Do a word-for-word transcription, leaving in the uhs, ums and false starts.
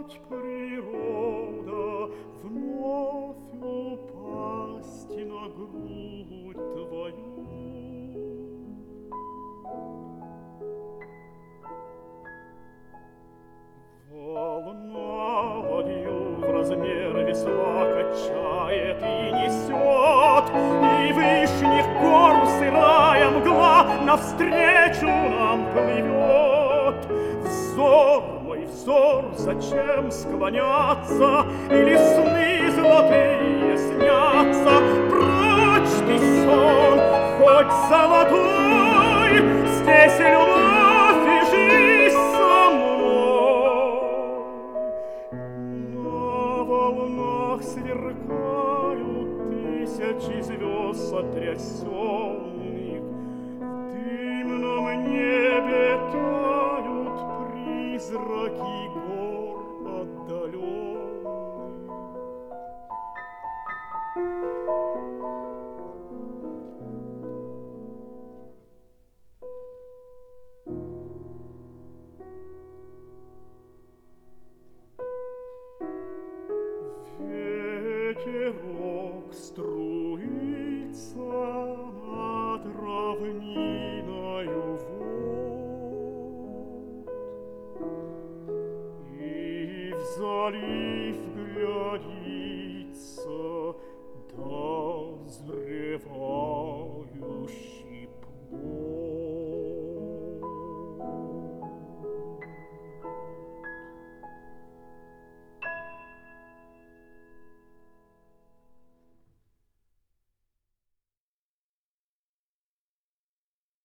дать природа вновь упасть на грудь твою. Волна ладью в размер весла качает и несет, и вышних гор сырая мгла навстречу нам плывет. Взор мой, взор, зачем склоняться, или сны золотые снятся? Прочь ты, сон, хоть золотой, здесь любовь и жизнь со мной. На волнах сверкают тысячи звезд сотрясенных, в дымном небе тают призраки гор отдаленных. Ветерок струится над равниною вод, и в залив глядится, дозревает